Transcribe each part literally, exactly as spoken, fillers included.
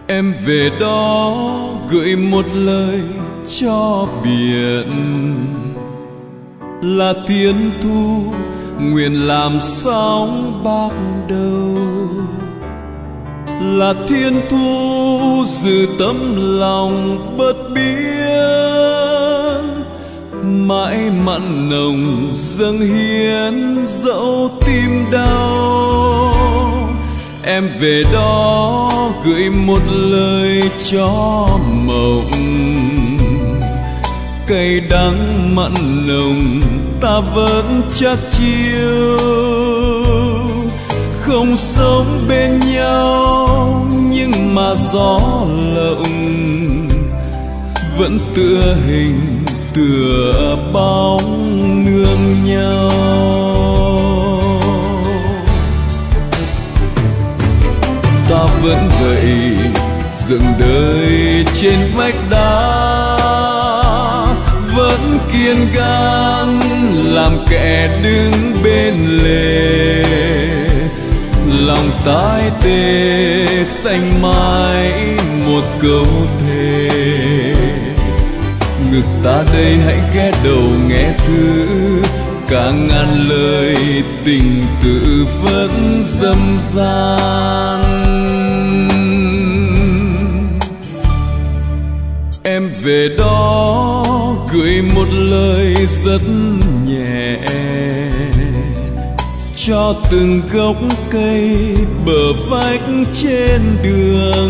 Em về đó gửi một lời cho biển, là thiên thu nguyện làm sóng bạc đầu, là thiên thu giữ tấm lòng bất biến, mãi mặn nồng dâng hiến dẫu tim đau. Em về đó gửi một lời cho mộng, cay đắng mặn nồng ta vẫn chắc chiêu, không sống bên nhau nhưng mà gió lộng vẫn tựa hình tựa bóng nương nhau. Ta vẫn vậy dựng đời trên vách đá, vẫn kiên gan làm kẻ đứng bên lề, lòng tái tê xanh mãi một câu thề. Ngực ta đây hãy ghé đầu nghe thứ, cả ngàn lời tình tự vẫn dâm gian. Em về đó gửi một lời rất nhẹ cho từng gốc cây bờ vách trên đường,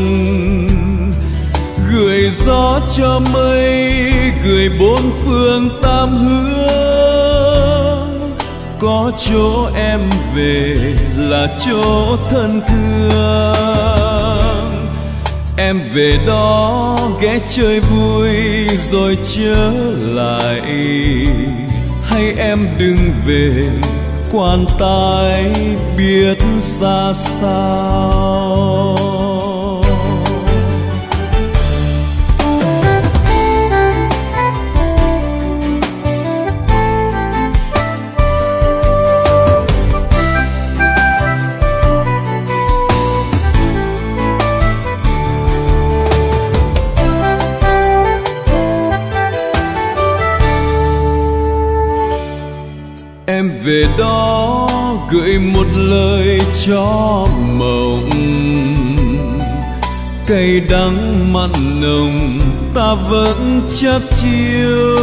gửi gió cho mây, gửi bốn phương tám hướng. Có chỗ em về là chỗ thân thương. Em về đó ghé chơi vui rồi trở lại, hay em đừng về quan tài biết ra sao. Em về đó gửi một lời cho mộng, cay đắng mặn nồng ta vẫn chắc chiêu,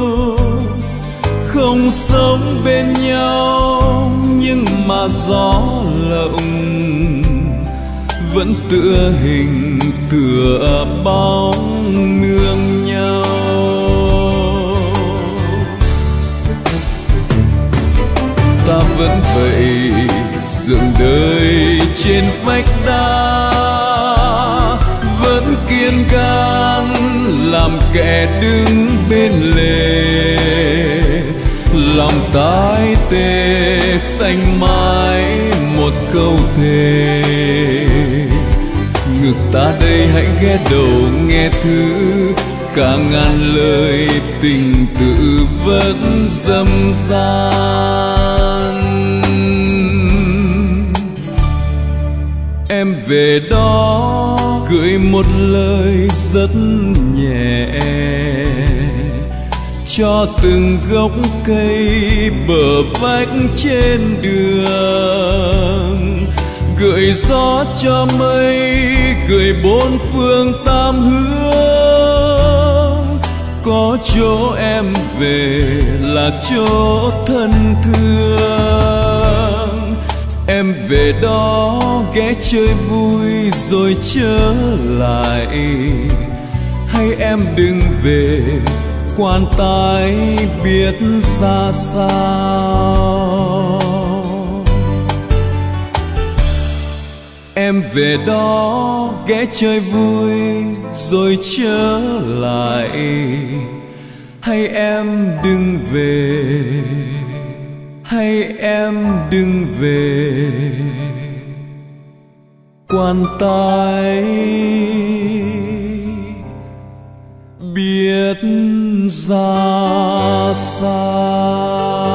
không sống bên nhau nhưng mà gió lộng vẫn tựa hình tựa bóng nương nhau. Ta vẫn vậy dựng đời trên vách đá, vẫn kiên gan làm kẻ đứng bên lề, lòng tái tê xanh mãi một câu thề. Ngực ta đây hãy ghé đầu nghe thứ, cả ngàn lời tình tự vẫn dâm gian. Em về đó gửi một lời rất nhẹ cho từng gốc cây bờ vách trên đường, gửi gió cho mây, gửi bốn phương tám hướng. Có chỗ em về là chỗ thân thương. Em về đó ghé chơi vui rồi trở lại, hay em đừng về quan tài biết ra sao. Em về đó ghé chơi vui rồi trở lại, hay em đừng về, hay em đừng về quan tài biết ra sao.